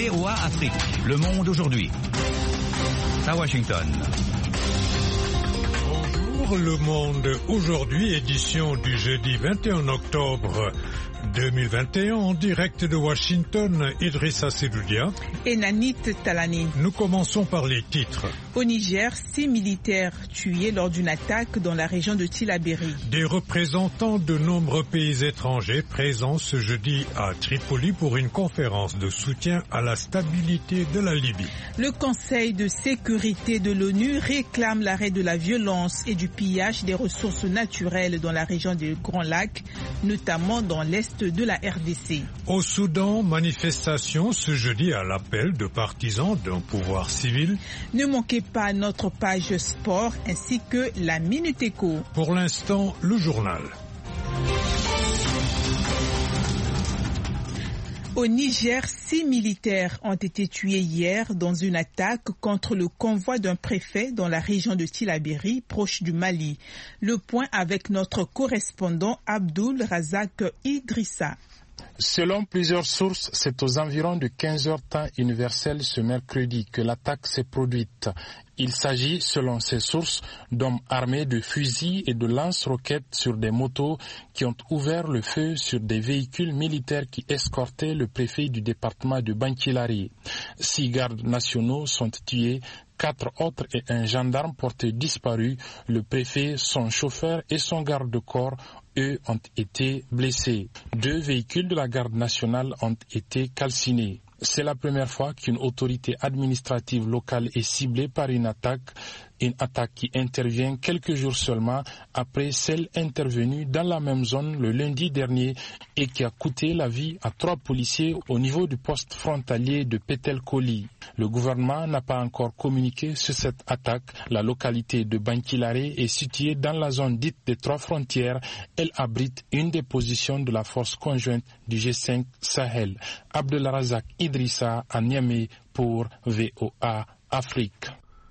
VOA Afrique, le monde aujourd'hui. À Washington. Bonjour, le monde aujourd'hui, édition du jeudi 21 octobre 2021, en direct de Washington, Idrissa Seloudia et Nanit Talani. Nous commençons par les titres. Au Niger, 6 militaires tués lors d'une attaque dans la région de Tillabéri. Des représentants de nombreux pays étrangers présents ce jeudi à Tripoli pour une conférence de soutien à la stabilité de la Libye. Le Conseil de sécurité de l'ONU réclame l'arrêt de la violence et du pillage des ressources naturelles dans la région des Grands Lacs, notamment dans l'est de la RDC. Au Soudan, manifestation ce jeudi à l'appel de partisans d'un pouvoir civil. Ne manquez pas notre page sport ainsi que la Minute Éco. Pour l'instant, le journal. Au Niger, 6 militaires ont été tués hier dans une attaque contre le convoi d'un préfet dans la région de Tillabéri, proche du Mali. Le point avec notre correspondant Abdul Razak Idrissa. Selon plusieurs sources, c'est aux environs de 15h temps universel ce mercredi que l'attaque s'est produite. Il s'agit, selon ces sources, d'hommes armés de fusils et de lance-roquettes sur des motos qui ont ouvert le feu sur des véhicules militaires qui escortaient le préfet du département de Bankilari. 6 gardes nationaux sont tués, 4 autres et un gendarme porté disparu. Le préfet, son chauffeur et son garde-corps, eux, ont été blessés. 2 véhicules de la garde nationale ont été calcinés. C'est la première fois qu'une autorité administrative locale est ciblée par une attaque qui intervient quelques jours seulement après celle intervenue dans la même zone le lundi dernier et qui a coûté la vie à 3 policiers au niveau du poste frontalier de Petelkoli. Le gouvernement n'a pas encore communiqué sur cette attaque. La localité de Bankilare est située dans la zone dite des 3 frontières. Elle abrite une des positions de la force conjointe du G5 Sahel. Abdelrazak Idrissa à Niamey pour VOA Afrique.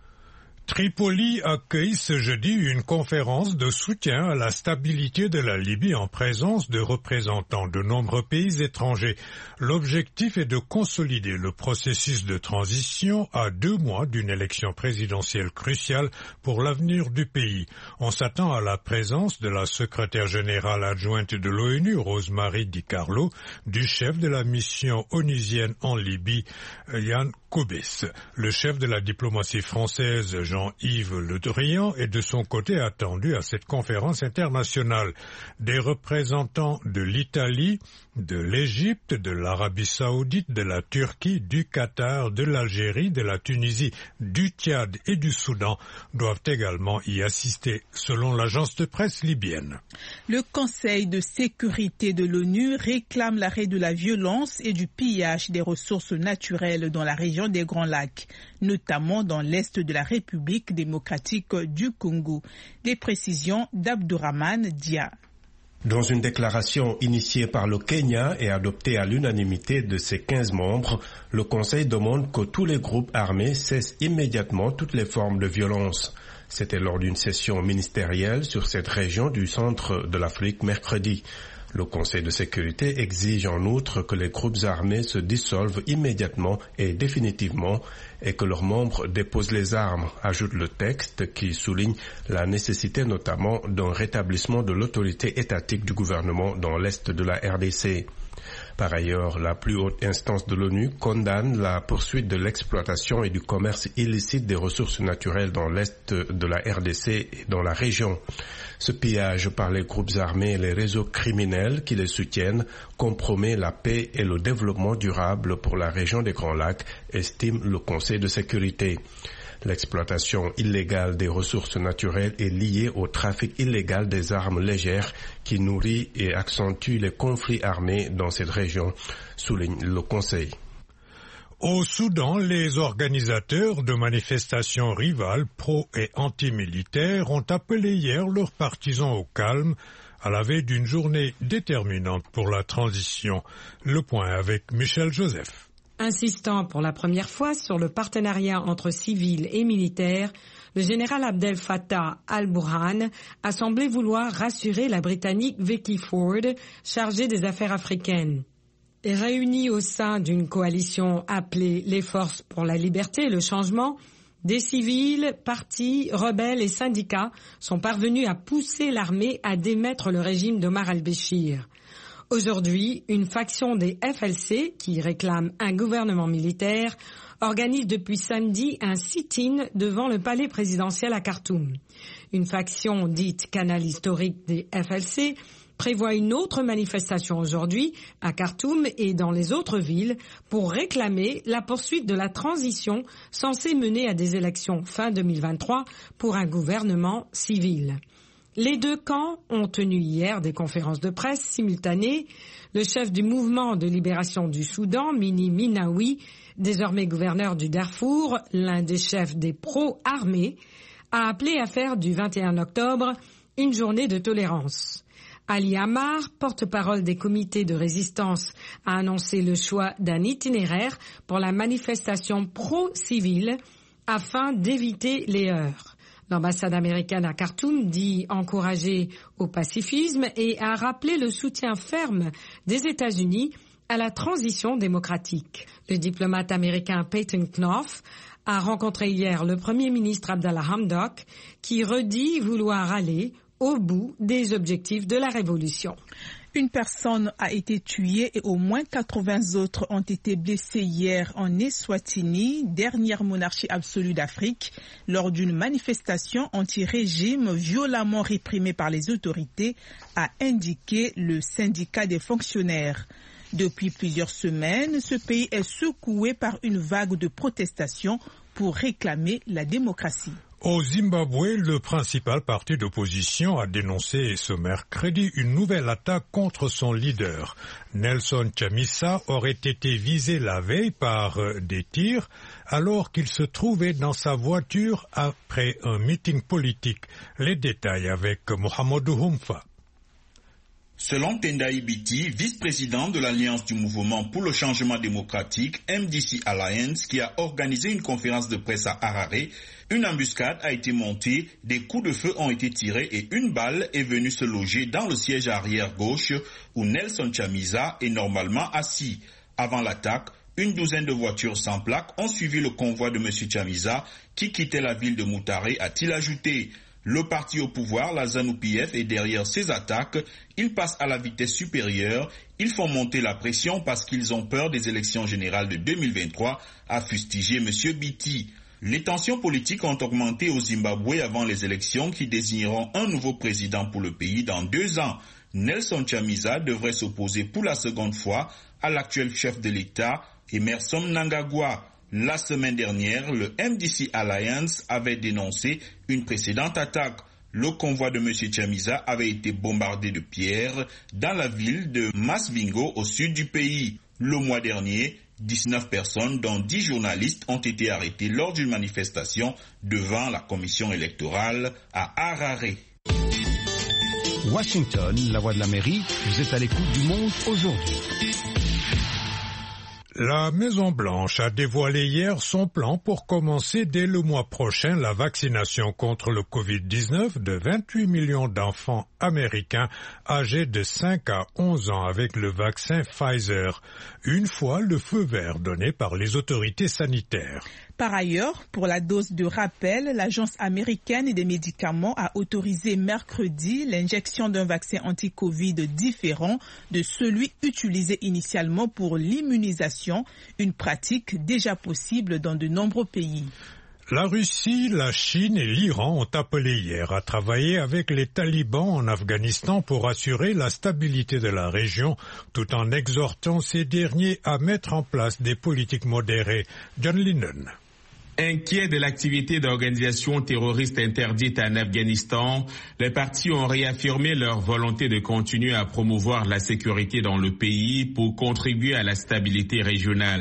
Tripoli accueille ce jeudi une conférence de soutien à la stabilité de la Libye en présence de représentants de nombreux pays étrangers. L'objectif est de consolider le processus de transition à 2 mois d'une élection présidentielle cruciale pour l'avenir du pays. On s'attend à la présence de la secrétaire générale adjointe de l'ONU, Rose-Marie Di Carlo, du chef de la mission onusienne en Libye, Yann Koubis. Le chef de la diplomatie française, Jean-Yves Le Drian, est de son côté attendu à cette conférence internationale. Des représentants de l'Italie, de l'Égypte, de l'Arabie Saoudite, de la Turquie, du Qatar, de l'Algérie, de la Tunisie, du Tchad et du Soudan doivent également y assister, selon l'agence de presse libyenne. Le Conseil de sécurité de l'ONU réclame l'arrêt de la violence et du pillage des ressources naturelles dans la région des Grands Lacs, notamment dans l'est de la République démocratique du Congo. Des précisions d'Abdourahmane Dia. Dans une déclaration initiée par le Kenya et adoptée à l'unanimité de ses 15 membres, le Conseil demande que tous les groupes armés cessent immédiatement toutes les formes de violence. C'était lors d'une session ministérielle sur cette région du centre de l'Afrique mercredi. Le Conseil de sécurité exige en outre que les groupes armés se dissolvent immédiatement et définitivement et que leurs membres déposent les armes, ajoute le texte qui souligne la nécessité notamment d'un rétablissement de l'autorité étatique du gouvernement dans l'est de la RDC. Par ailleurs, la plus haute instance de l'ONU condamne la poursuite de l'exploitation et du commerce illicite des ressources naturelles dans l'est de la RDC et dans la région. Ce pillage par les groupes armés et les réseaux criminels qui les soutiennent compromet la paix et le développement durable pour la région des Grands Lacs, estime le Conseil de sécurité. L'exploitation illégale des ressources naturelles est liée au trafic illégal des armes légères qui nourrit et accentue les conflits armés dans cette région, souligne le Conseil. Au Soudan, les organisateurs de manifestations rivales pro- et anti-militaires ont appelé hier leurs partisans au calme à la veille d'une journée déterminante pour la transition. Le point avec Michel Joseph. Insistant pour la première fois sur le partenariat entre civils et militaires, le général Abdel Fattah al-Burhan a semblé vouloir rassurer la Britannique Vicky Ford, chargée des affaires africaines. Réunis au sein d'une coalition appelée les Forces pour la liberté et le changement, des civils, partis, rebelles et syndicats sont parvenus à pousser l'armée à démettre le régime d'Omar al-Béchir. Aujourd'hui, une faction des FLC, qui réclame un gouvernement militaire, organise depuis samedi un sit-in devant le palais présidentiel à Khartoum. Une faction dite Canal historique des FLC prévoit une autre manifestation aujourd'hui à Khartoum et dans les autres villes pour réclamer la poursuite de la transition censée mener à des élections fin 2023 pour un gouvernement civil. Les deux camps ont tenu hier des conférences de presse simultanées. Le chef du mouvement de libération du Soudan, Mini Minawi, désormais gouverneur du Darfour, l'un des chefs des pro-armés, a appelé à faire du 21 octobre une journée de tolérance. Ali Ammar, porte-parole des comités de résistance, a annoncé le choix d'un itinéraire pour la manifestation pro-civile afin d'éviter les heurts. L'ambassade américaine à Khartoum dit encourager au pacifisme et a rappelé le soutien ferme des États-Unis à la transition démocratique. Le diplomate américain Peyton Knoff a rencontré hier le Premier ministre Abdallah Hamdok qui redit vouloir aller au bout des objectifs de la révolution. Une personne a été tuée et au moins 80 autres ont été blessés hier en Eswatini, dernière monarchie absolue d'Afrique, lors d'une manifestation anti-régime violemment réprimée par les autorités, a indiqué le syndicat des fonctionnaires. Depuis plusieurs semaines, ce pays est secoué par une vague de protestations pour réclamer la démocratie. Au Zimbabwe, le principal parti d'opposition a dénoncé ce mercredi une nouvelle attaque contre son leader. Nelson Chamisa aurait été visé la veille par des tirs alors qu'il se trouvait dans sa voiture après un meeting politique. Les détails avec Mohamedou Humfa. Selon Tendai Biti, vice-président de l'Alliance du mouvement pour le changement démocratique, MDC Alliance, qui a organisé une conférence de presse à Harare, une embuscade a été montée, des coups de feu ont été tirés et une balle est venue se loger dans le siège arrière gauche où Nelson Chamisa est normalement assis. Avant l'attaque, une douzaine de voitures sans plaque ont suivi le convoi de M. Chamisa qui quittait la ville de Mutare, a-t-il ajouté. Le parti au pouvoir, la ZANU-PF, est derrière ces attaques. Ils passent à la vitesse supérieure. Ils font monter la pression parce qu'ils ont peur des élections générales de 2023, a fustigé M. Biti. Les tensions politiques ont augmenté au Zimbabwe avant les élections qui désigneront un nouveau président pour le pays dans 2 ans. Nelson Chamisa devrait s'opposer pour la seconde fois à l'actuel chef de l'État, Emmerson Mnangagwa. La semaine dernière, le MDC Alliance avait dénoncé une précédente attaque. Le convoi de M. Chamisa avait été bombardé de pierres dans la ville de Masvingo au sud du pays. Le mois dernier, 19 personnes, dont 10 journalistes, ont été arrêtées lors d'une manifestation devant la commission électorale à Harare. Washington, la voix de l'Amérique, vous êtes à l'écoute du monde aujourd'hui. La Maison-Blanche a dévoilé hier son plan pour commencer dès le mois prochain la vaccination contre le Covid-19 de 28 millions d'enfants américains âgés de 5 à 11 ans avec le vaccin Pfizer, une fois le feu vert donné par les autorités sanitaires. Par ailleurs, pour la dose de rappel, l'Agence américaine des médicaments a autorisé mercredi l'injection d'un vaccin anti-Covid différent de celui utilisé initialement pour l'immunisation, une pratique déjà possible dans de nombreux pays. La Russie, la Chine et l'Iran ont appelé hier à travailler avec les talibans en Afghanistan pour assurer la stabilité de la région, tout en exhortant ces derniers à mettre en place des politiques modérées. John Lennon. Inquiets de l'activité d'organisations terroristes interdites en Afghanistan, les partis ont réaffirmé leur volonté de continuer à promouvoir la sécurité dans le pays pour contribuer à la stabilité régionale.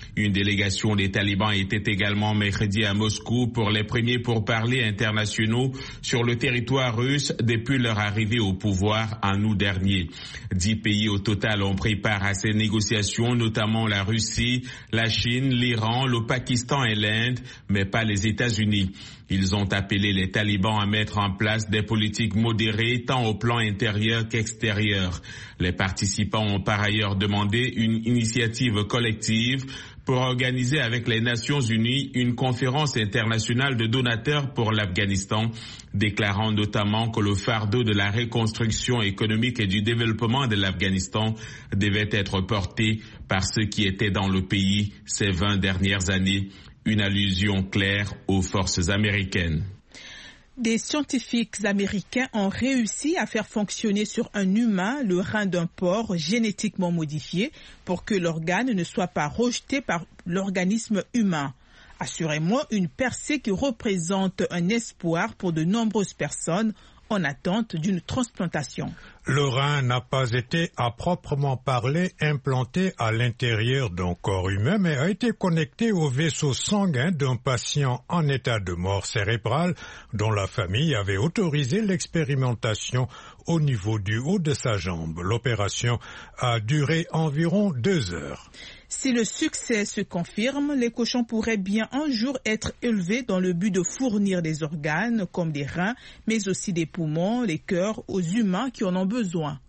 Une délégation des talibans était également mercredi à Moscou pour les premiers pourparlers internationaux sur le territoire russe depuis leur arrivée au pouvoir en août dernier. 10 pays au total ont pris part à ces négociations, notamment la Russie, la Chine, l'Iran, le Pakistan et l'Inde, mais pas les États-Unis. Ils ont appelé les talibans à mettre en place des politiques modérées tant au plan intérieur qu'extérieur. Les participants ont par ailleurs demandé une initiative collective pour organiser avec les Nations Unies une conférence internationale de donateurs pour l'Afghanistan, déclarant notamment que le fardeau de la reconstruction économique et du développement de l'Afghanistan devait être porté par ceux qui étaient dans le pays ces 20 dernières années. Une allusion claire aux forces américaines. Des scientifiques américains ont réussi à faire fonctionner sur un humain le rein d'un porc génétiquement modifié pour que l'organe ne soit pas rejeté par l'organisme humain. Assurément, une percée qui représente un espoir pour de nombreuses personnes en attente d'une transplantation. Le rein n'a pas été à proprement parler implanté à l'intérieur d'un corps humain, mais a été connecté au vaisseau sanguin d'un patient en état de mort cérébrale dont la famille avait autorisé l'expérimentation au niveau du haut de sa jambe. L'opération a duré environ 2 heures. Si le succès se confirme, les cochons pourraient bien un jour être élevés dans le but de fournir des organes comme des reins, mais aussi des poumons, les cœurs aux humains qui en ont besoin.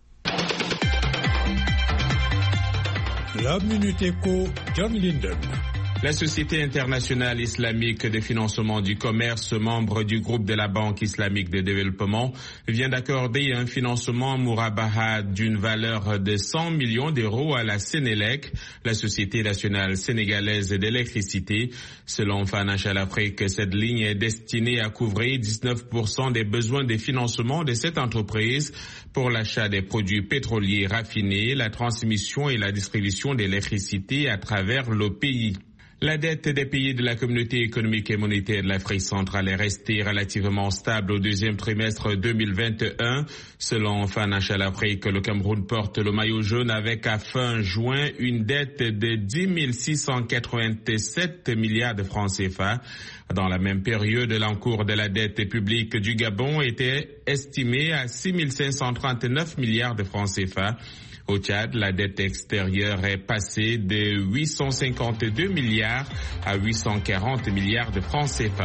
La Minute Éco, John Linden. La Société internationale islamique de financement du commerce, membre du groupe de la Banque islamique de développement, vient d'accorder un financement Mourabaha d'une valeur de 100 millions d'euros à la Sénélec, la Société nationale sénégalaise d'électricité. Selon Financial Afrique, cette ligne est destinée à couvrir 19% des besoins de financement de cette entreprise pour l'achat des produits pétroliers raffinés, la transmission et la distribution d'électricité à travers le pays. La dette des pays de la communauté économique et monétaire de l'Afrique centrale est restée relativement stable au deuxième trimestre 2021. Selon Financial Afrique, le Cameroun porte le maillot jaune avec à fin juin une dette de 10 687 milliards de francs CFA. Dans la même période, l'encours de la dette publique du Gabon était estimé à 6 539 milliards de francs CFA. Au Tchad, la dette extérieure est passée de 852 milliards à 840 milliards de francs CFA.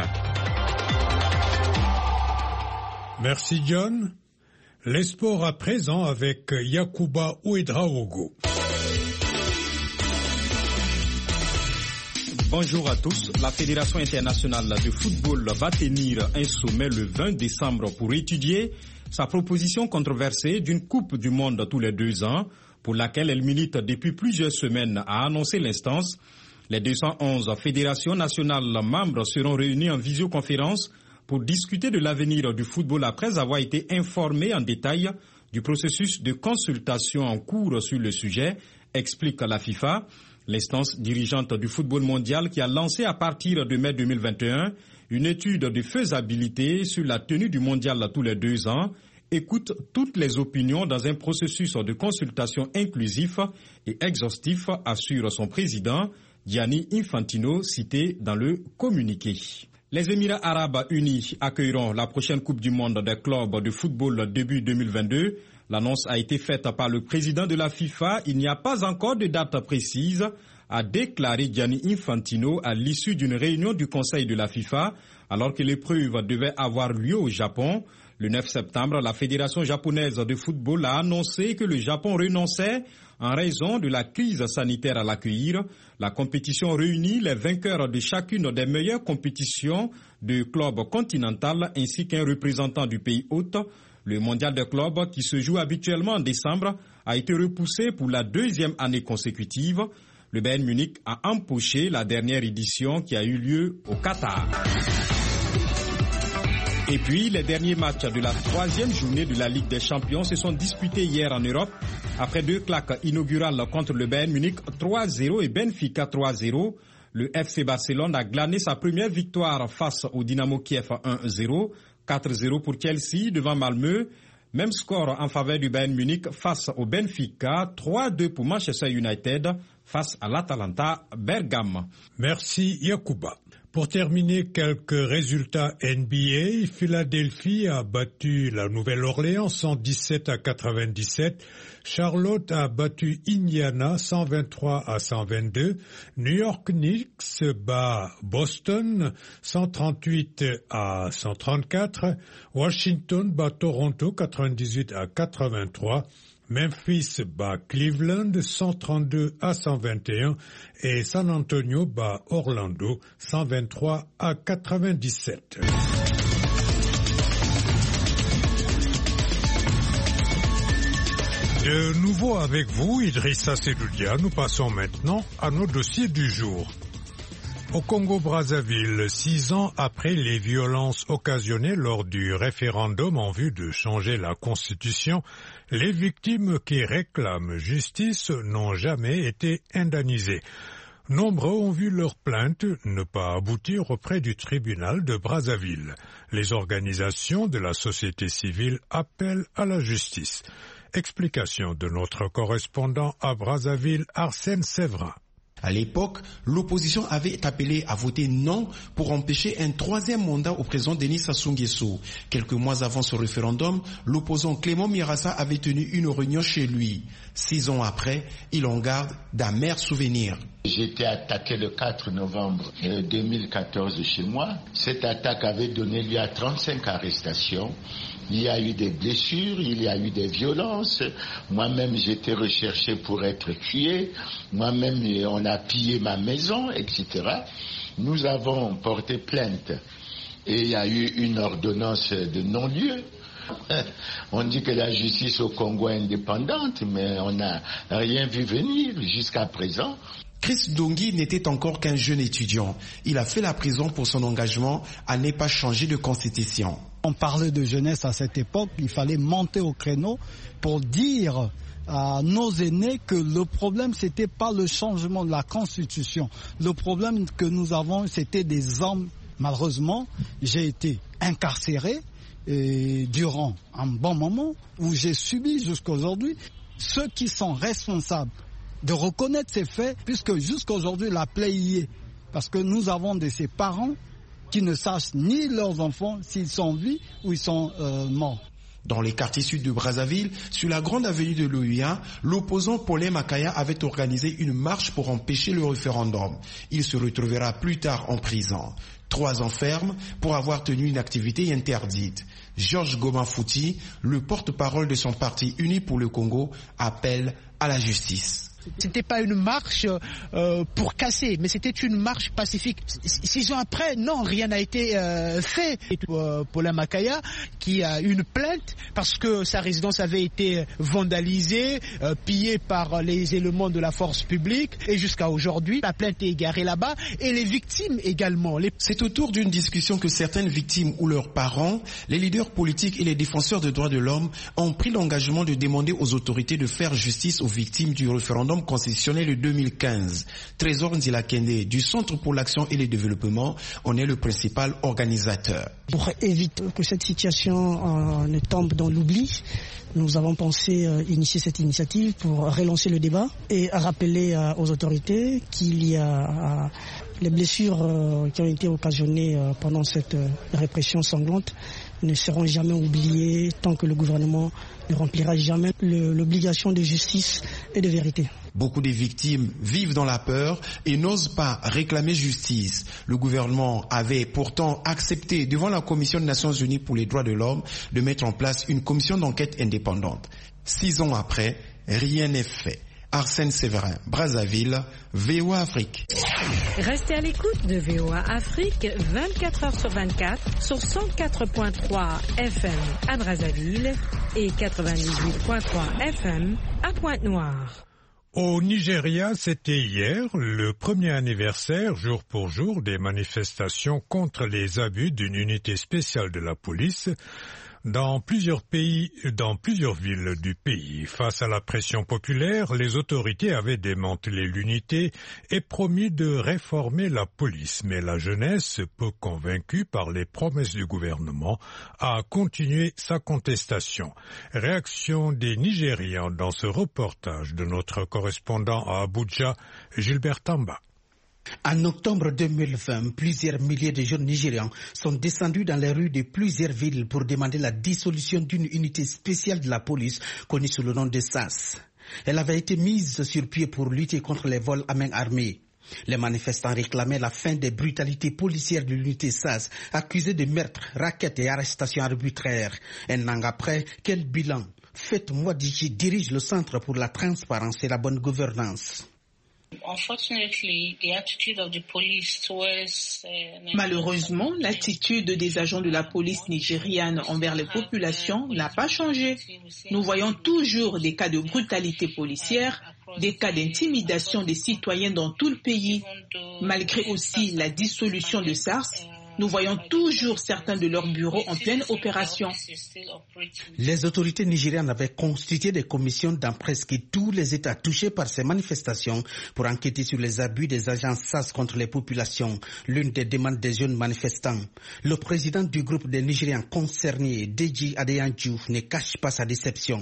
Merci John. Les sports à présent avec Yacouba Ouedraogo. Bonjour à tous. La Fédération internationale de football va tenir un sommet le 20 décembre pour étudier sa proposition controversée d'une Coupe du Monde tous les 2 ans, pour laquelle elle milite depuis plusieurs semaines, a annoncé l'instance. Les 211 fédérations nationales membres seront réunies en visioconférence pour discuter de l'avenir du football après avoir été informés en détail du processus de consultation en cours sur le sujet, explique la FIFA. L'instance dirigeante du football mondial qui a lancé à partir de mai 2021 une étude de faisabilité sur la tenue du mondial tous les 2 ans, écoute toutes les opinions dans un processus de consultation inclusif et exhaustif, assure son président, Gianni Infantino, cité dans le communiqué. Les Émirats arabes unis accueilleront la prochaine Coupe du monde des clubs de football début 2022. L'annonce a été faite par le président de la FIFA. Il n'y a pas encore de date précise, a déclaré Gianni Infantino à l'issue d'une réunion du Conseil de la FIFA, alors que l'épreuve devait avoir lieu au Japon. Le 9 septembre, la Fédération japonaise de football a annoncé que le Japon renonçait en raison de la crise sanitaire à l'accueillir. La compétition réunit les vainqueurs de chacune des meilleures compétitions de clubs continentaux ainsi qu'un représentant du pays hôte. Le mondial des clubs, qui se joue habituellement en décembre, a été repoussé pour la 2e année consécutive. Le Bayern Munich a empoché la dernière édition qui a eu lieu au Qatar. Et puis, les derniers matchs de la 3e journée de la Ligue des Champions se sont disputés hier en Europe. Après 2 claques inaugurales contre le Bayern Munich 3-0 et Benfica 3-0, le FC Barcelone a glané sa première victoire face au Dynamo Kiev 1-0, 4-0 pour Chelsea devant Malmö. Même score en faveur du Bayern Munich face au Benfica, 3-2 pour Manchester United face à l'Atalanta Bergame. Merci Yacouba. Pour terminer, quelques résultats NBA. Philadelphie a battu la Nouvelle-Orléans 117-97. Charlotte a battu Indiana 123-122. New York Knicks bat Boston 138-134. Washington bat Toronto 98-83. Memphis bat Cleveland 132-121 et San Antonio bat Orlando 123-97. De nouveau avec vous, Idrissa Seloudia, nous passons maintenant à nos dossiers du jour. Au Congo-Brazzaville, 6 ans après les violences occasionnées lors du référendum en vue de changer la Constitution, les victimes qui réclament justice n'ont jamais été indemnisées. Nombreux ont vu leurs plaintes ne pas aboutir auprès du tribunal de Brazzaville. Les organisations de la société civile appellent à la justice. Explication de notre correspondant à Brazzaville, Arsène Séverin. À l'époque, l'opposition avait appelé à voter non pour empêcher un troisième mandat au président Denis Sassou Nguesso. Quelques mois avant ce référendum, l'opposant Clément Mirassa avait tenu une réunion chez lui. 6 ans après, il en garde d'amers souvenirs. J'ai été attaqué le 4 novembre 2014 chez moi. Cette attaque avait donné lieu à 35 arrestations. Il y a eu des blessures, il y a eu des violences. Moi-même, j'étais recherché pour être tué. Moi-même, on a pillé ma maison, etc. Nous avons porté plainte. Et il y a eu une ordonnance de non-lieu. On dit que la justice au Congo est indépendante, mais on n'a rien vu venir jusqu'à présent. Chris Dongui n'était encore qu'un jeune étudiant. Il a fait la prison pour son engagement à ne pas changer de constitution. On parlait de jeunesse à cette époque, il fallait monter au créneau pour dire à nos aînés que le problème, c'était pas le changement de la Constitution. Le problème que nous avons, c'était des hommes. Malheureusement, j'ai été incarcéré durant un bon moment où j'ai subi jusqu'à aujourd'hui. Ceux qui sont responsables de reconnaître ces faits, puisque jusqu'à aujourd'hui la plaie y est. Parce que nous avons de ces parents qui ne sachent ni leurs enfants s'ils sont en vie ou ils sont morts. Dans les quartiers sud de Brazzaville, sur la grande avenue de l'Ouyia, l'opposant Paulin Makaya avait organisé une marche pour empêcher le référendum. Il se retrouvera plus tard en prison. 3 ans ferme pour avoir tenu une activité interdite. Georges Goma-Fouti, le porte-parole de son parti Uni pour le Congo, appelle à la justice. C'était pas une marche pour casser, mais c'était une marche pacifique. 6 ans après, non, rien n'a été fait. Paulin Makaya, qui a une plainte parce que sa résidence avait été vandalisée, pillée par les éléments de la force publique, et jusqu'à aujourd'hui, la plainte est égarée là-bas, et les victimes également. C'est autour d'une discussion que certaines victimes ou leurs parents, les leaders politiques et les défenseurs des droits de l'homme ont pris l'engagement de demander aux autorités de faire justice aux victimes du référendum constitutionnel de 2015. Trésor Nzilakende du Centre pour l'action et le développement en est le principal organisateur. Pour éviter que cette situation ne tombe dans l'oubli, nous avons pensé initier cette initiative pour relancer le débat et rappeler aux autorités qu'il y a les blessures qui ont été occasionnées pendant cette répression sanglante ne seront jamais oubliées tant que le gouvernement ne remplira jamais l'obligation de justice et de vérité. Beaucoup de victimes vivent dans la peur et n'osent pas réclamer justice. Le gouvernement avait pourtant accepté devant la Commission des Nations Unies pour les droits de l'homme de mettre en place une commission d'enquête indépendante. 6 ans après, rien n'est fait. Arsène Séverin, Brazzaville, VOA Afrique. Restez à l'écoute de VOA Afrique 24h/24 sur 104.3 FM à Brazzaville et 98.3 FM à Pointe-Noire. Au Nigeria, c'était hier le premier anniversaire, jour pour jour, des manifestations contre les abus d'une unité spéciale de la police. Dans plusieurs villes du pays, face à la pression populaire, les autorités avaient démantelé l'unité et promis de réformer la police. Mais la jeunesse, peu convaincue par les promesses du gouvernement, a continué sa contestation. Réaction des Nigérians dans ce reportage de notre correspondant à Abuja, Gilbert Tamba. En octobre 2020, plusieurs milliers de jeunes Nigérians sont descendus dans les rues de plusieurs villes pour demander la dissolution d'une unité spéciale de la police connue sous le nom de SAS. Elle avait été mise sur pied pour lutter contre les vols à main armée. Les manifestants réclamaient la fin des brutalités policières de l'unité SAS, accusée de meurtres, rackets et arrestations arbitraires. Un an après, quel bilan? Faith Mwadiji dirige le Centre pour la transparence et la bonne gouvernance. Malheureusement, l'attitude des agents de la police nigériane envers les populations n'a pas changé. Nous voyons toujours des cas de brutalité policière, des cas d'intimidation des citoyens dans tout le pays. Malgré aussi la dissolution de SARS, nous voyons toujours certains de leurs bureaux en pleine opération. Les autorités nigérianes avaient constitué des commissions dans presque tous les États touchés par ces manifestations pour enquêter sur les abus des agents SAS contre les populations, l'une des demandes des jeunes manifestants. Le président du groupe des Nigériens concernés, Deji Adeyanju, ne cache pas sa déception.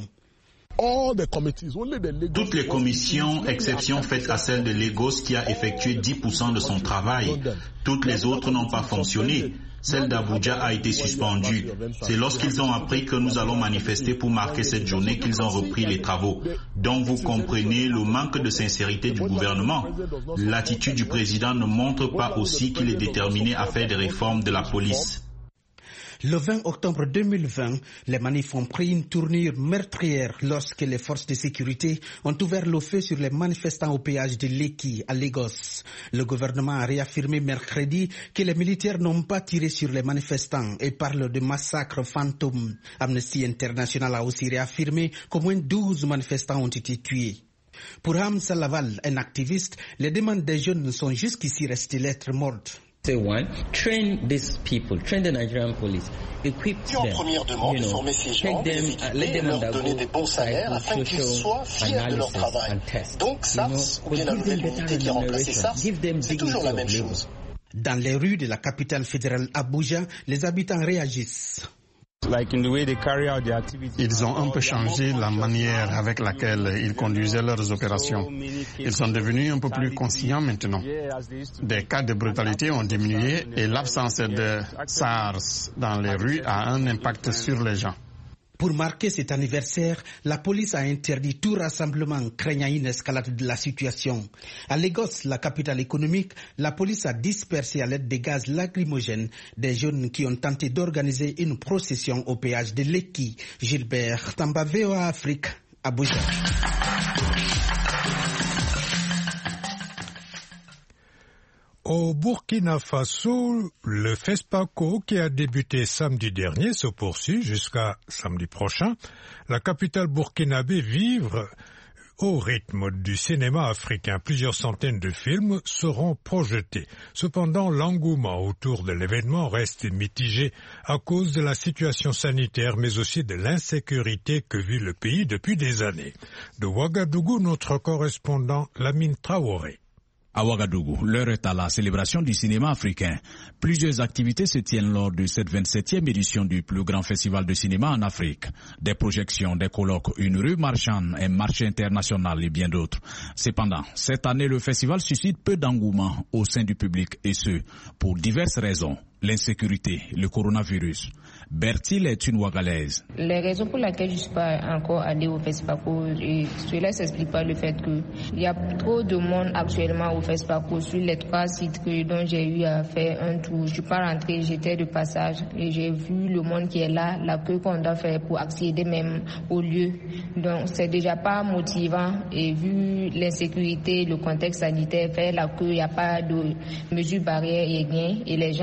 Toutes les commissions, exception faite à celle de Lagos qui a effectué 10% de son travail. Toutes les autres n'ont pas fonctionné. Celle d'Abuja a été suspendue. C'est lorsqu'ils ont appris que nous allons manifester pour marquer cette journée qu'ils ont repris les travaux. Donc vous comprenez le manque de sincérité du gouvernement. L'attitude du président ne montre pas aussi qu'il est déterminé à faire des réformes de la police. Le 20 octobre 2020, les manifs ont pris une tournure meurtrière lorsque les forces de sécurité ont ouvert le feu sur les manifestants au péage de Lekki à Lagos. Le gouvernement a réaffirmé mercredi que les militaires n'ont pas tiré sur les manifestants et parle de massacre fantôme. Amnesty International a aussi réaffirmé qu'au moins 12 manifestants ont été tués. Pour Hamza Laval, un activiste, les demandes des jeunes sont jusqu'ici restées lettres mortes. Train these people, train the Nigerian police, equip them. En première demande, former ces gens, et leur donner des bons salaires afin qu'ils soient fiers de leur travail. Donc SARS, ou bien la nouvelle unité qui a remplacé SARS, c'est toujours la même chose. Dans les rues de la capitale fédérale Abuja, les habitants réagissent. Ils ont un peu changé la manière avec laquelle ils conduisaient leurs opérations. Ils sont devenus un peu plus conscients maintenant. Des cas de brutalité ont diminué et l'absence de SARS dans les rues a un impact sur les gens. Pour marquer cet anniversaire, la police a interdit tout rassemblement craignant une escalade de la situation. À Lagos, la capitale économique, la police a dispersé à l'aide de gaz lacrymogènes des jeunes qui ont tenté d'organiser une procession au péage de Lekki. Gilbert Tamba, VOA Afrique, Abuja. Au Burkina Faso, le FESPACO qui a débuté samedi dernier se poursuit jusqu'à samedi prochain. La capitale burkinabé vivre au rythme du cinéma africain. Plusieurs centaines de films seront projetés. Cependant, l'engouement autour de l'événement reste mitigé à cause de la situation sanitaire, mais aussi de l'insécurité que vit le pays depuis des années. De Ouagadougou, notre correspondant Lamine Traoré. À Ouagadougou, l'heure est à la célébration du cinéma africain. Plusieurs activités se tiennent lors de cette 27e édition du plus grand festival de cinéma en Afrique. Des projections, des colloques, une rue marchande, un marché international et bien d'autres. Cependant, cette année, le festival suscite peu d'engouement au sein du public et ce, pour diverses raisons. L'insécurité, le coronavirus. Bertil est une Ouagalaise. Les raisons pour lesquelles je ne suis pas encore allée au FESPACO, cela s'explique par le fait qu'il y a trop de monde actuellement au FESPACO sur les 3 sites dont j'ai eu à faire un tour. Je ne suis pas rentrée, j'étais de passage et j'ai vu le monde qui est là, la queue qu'on doit faire pour accéder même au lieu. Donc c'est déjà pas motivant et vu l'insécurité, le contexte sanitaire, faire la queue, il n'y a pas de mesures barrières et rien et les gens sont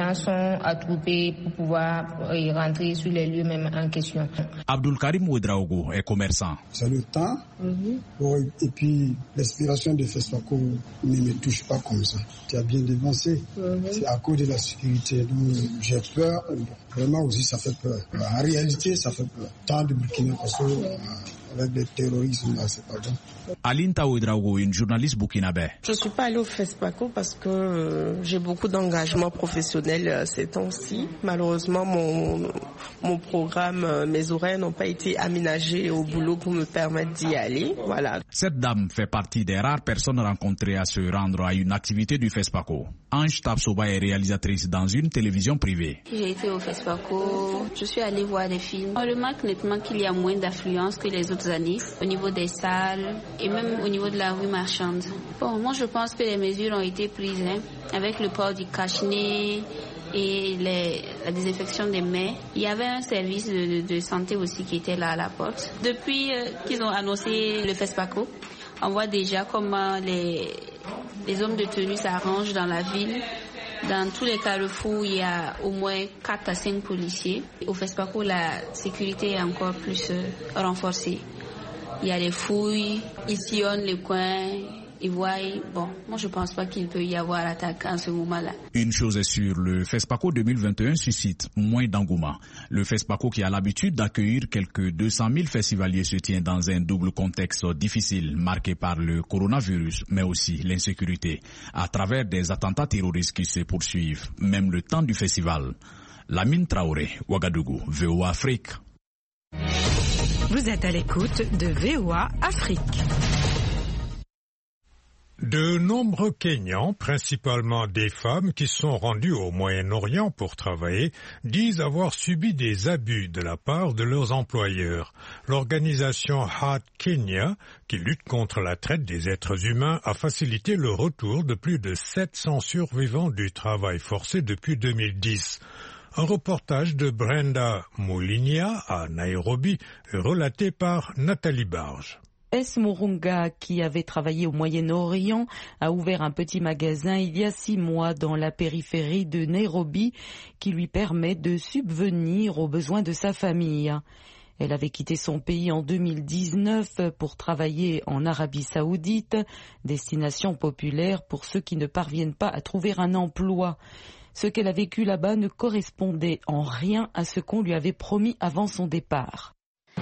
sont attroupés pour pouvoir rentrer sur les lieux même en question. Abdul Karim Ouedraogo est commerçant. C'est le temps, et puis l'inspiration de FESPACO ne me touche pas comme ça. Tu as bien dévancé. C'est à cause de la sécurité. Donc j'ai peur. Vraiment aussi, ça fait peur. En réalité, ça fait peur. Tant de Burkina Faso, avec le terrorisme, là, c'est pas bon. Alinta Ouedraogo, une journaliste burkinabé. Je ne suis pas allée au FESPACO parce que j'ai beaucoup d'engagement professionnel ces temps-ci. Malheureusement, mon programme, mes horaires n'ont pas été aménagés au boulot pour me permettre d'y aller. Voilà. Cette dame fait partie des rares personnes rencontrées à se rendre à une activité du FESPACO. Ange Tapsoba est réalisatrice dans une télévision privée. J'ai été au FESPACO, je suis allée voir des films. On remarque nettement qu'il y a moins d'affluence que les autres années au niveau des salles et même au niveau de la rue marchande. Bon, moi je pense que les mesures ont été prises avec le port du cache-nez et la désinfection des mains. Il y avait un service de santé aussi qui était là à la porte. Depuis qu'ils ont annoncé le FESPACO, on voit déjà comment les hommes de tenue s'arrangent dans la ville. Dans tous les carrefours, il y a au moins 4 à 5 policiers. Au FESPACO, la sécurité est encore plus renforcée. Il y a les fouilles, ils sillonnent les coins, ils voient. Bon, moi je pense pas qu'il peut y avoir attaque en ce moment-là. Une chose est sûre, le FESPACO 2021 suscite moins d'engouement. Le FESPACO, qui a l'habitude d'accueillir quelques 200 000 festivaliers, se tient dans un double contexte difficile, marqué par le coronavirus, mais aussi l'insécurité, à travers des attentats terroristes qui se poursuivent, même le temps du festival. Lamine Traoré, Ouagadougou, VOA Afrique. Vous êtes à l'écoute de VOA Afrique. De nombreux Kenyans, principalement des femmes qui sont rendues au Moyen-Orient pour travailler, disent avoir subi des abus de la part de leurs employeurs. L'organisation Heart Kenya, qui lutte contre la traite des êtres humains, a facilité le retour de plus de 700 survivants du travail forcé depuis 2010. Un reportage de Brenda Moulinia à Nairobi, relaté par Nathalie Barge. S. Murunga, qui avait travaillé au Moyen-Orient, a ouvert un petit magasin il y a 6 mois dans la périphérie de Nairobi qui lui permet de subvenir aux besoins de sa famille. Elle avait quitté son pays en 2019 pour travailler en Arabie Saoudite, destination populaire pour ceux qui ne parviennent pas à trouver un emploi. Ce qu'elle a vécu là-bas ne correspondait en rien à ce qu'on lui avait promis avant son départ.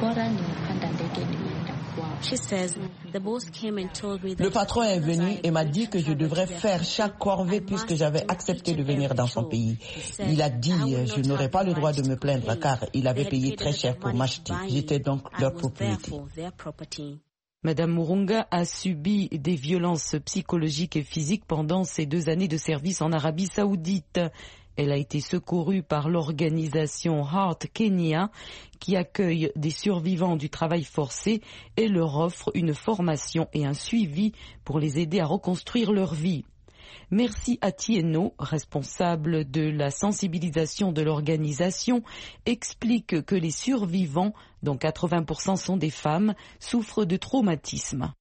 Le patron est venu et m'a dit que je devrais faire chaque corvée puisque j'avais accepté de venir dans son pays. Il a dit je n'aurais pas le droit de me plaindre car il avait payé très cher pour m'acheter. J'étais donc leur propriété. Madame Murunga a subi des violences psychologiques et physiques pendant ses 2 années de service en Arabie Saoudite. Elle a été secourue par l'organisation Heart Kenya qui accueille des survivants du travail forcé et leur offre une formation et un suivi pour les aider à reconstruire leur vie. Merci à Tieno, responsable de la sensibilisation de l'organisation, explique que les survivants, dont 80% sont des femmes, souffrent de traumatisme.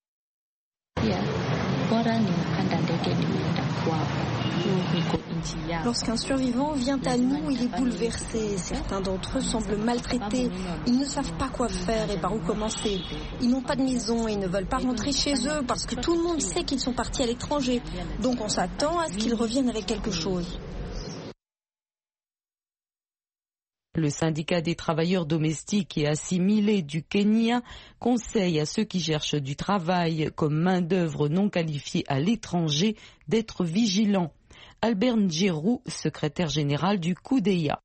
Lorsqu'un survivant vient à nous, il est bouleversé. Certains d'entre eux semblent maltraités. Ils ne savent pas quoi faire et par où commencer. Ils n'ont pas de maison et ne veulent pas rentrer chez eux parce que tout le monde sait qu'ils sont partis à l'étranger. Donc on s'attend à ce qu'ils reviennent avec quelque chose. Le syndicat des travailleurs domestiques et assimilés du Kenya conseille à ceux qui cherchent du travail comme main-d'œuvre non qualifiée à l'étranger d'être vigilants. Albert Ndjerou, secrétaire général du CUDEA.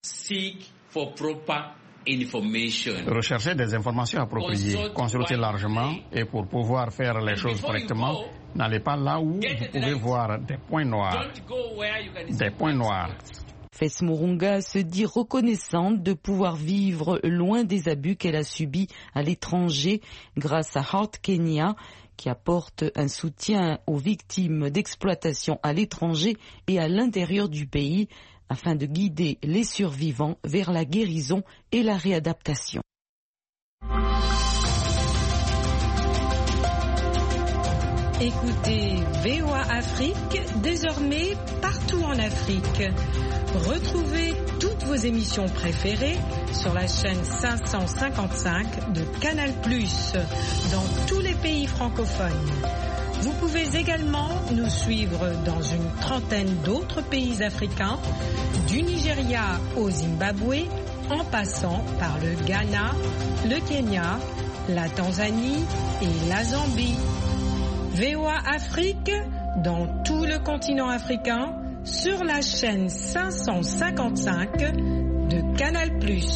Recherchez des informations appropriées, consultez largement et pour pouvoir faire les choses correctement, n'allez pas là où vous pouvez voir des points noirs. Des points noirs. Fess Murunga se dit reconnaissante de pouvoir vivre loin des abus qu'elle a subis à l'étranger grâce à Heart Kenya, qui apporte un soutien aux victimes d'exploitation à l'étranger et à l'intérieur du pays afin de guider les survivants vers la guérison et la réadaptation. Écoutez VOA Afrique, désormais partout en Afrique. Retrouvez toutes vos émissions préférées sur la chaîne 555 de Canal+, dans tous les pays francophones. Vous pouvez également nous suivre dans une trentaine d'autres pays africains, du Nigeria au Zimbabwe, en passant par le Ghana, le Kenya, la Tanzanie et la Zambie. VOA Afrique, dans tout le continent africain, sur la chaîne 555 de Canal+.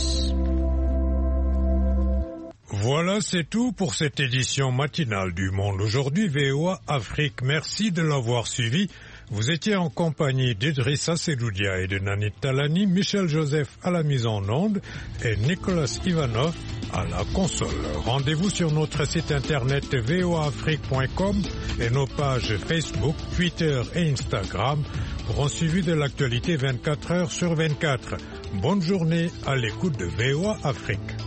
Voilà, c'est tout pour cette édition matinale du Monde Aujourd'hui VOA Afrique. Merci de l'avoir suivi. Vous étiez en compagnie d'Idrissa Seloudia et de Nanit Talani, Michel Joseph à la mise en onde et Nicolas Ivanov à la console. Rendez-vous sur notre site internet voaafrique.com et nos pages Facebook, Twitter et Instagram pour un suivi de l'actualité 24 heures sur 24. Bonne journée à l'écoute de VOA Afrique.